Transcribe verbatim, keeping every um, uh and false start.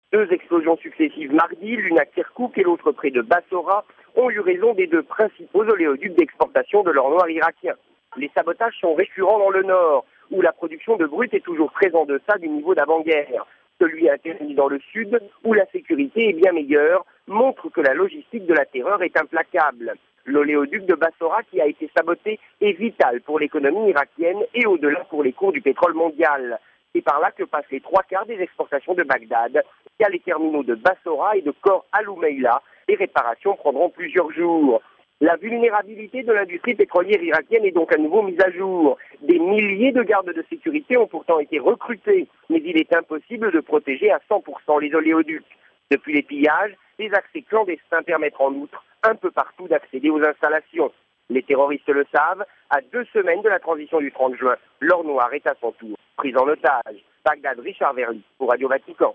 Deux explosions successives mardi, l'une à Kirkouk et l'autre près de Bassora, ont eu raison des deux principaux oléoducs d'exportation de l'or noir irakien. Les sabotages sont récurrents dans le nord, où la production de brut est toujours très en deçà du niveau d'avant-guerre. Celui intervenu dans le sud, où la sécurité est bien meilleure, montre que la logistique de la terreur est implacable. L'oléoduc de Bassora qui a été saboté est vital pour l'économie irakienne et au-delà pour les cours du pétrole mondial. C'est par là que passent les trois quarts des exportations de Bagdad. Il y a les terminaux de Bassora et de Khor al-Oumeila. Les réparations prendront plusieurs jours. La vulnérabilité de l'industrie pétrolière irakienne est donc à nouveau mise à jour. Des milliers de gardes de sécurité ont pourtant été recrutés, mais il est impossible de protéger à cent pour cent les oléoducs. Depuis les pillages, les accès clandestins permettent en outre un peu partout d'accéder aux installations. Les terroristes le savent, à deux semaines de la transition du trente juin, l'or noir est à son tour pris en otage. Bagdad, Richard Verly, pour Radio Vatican.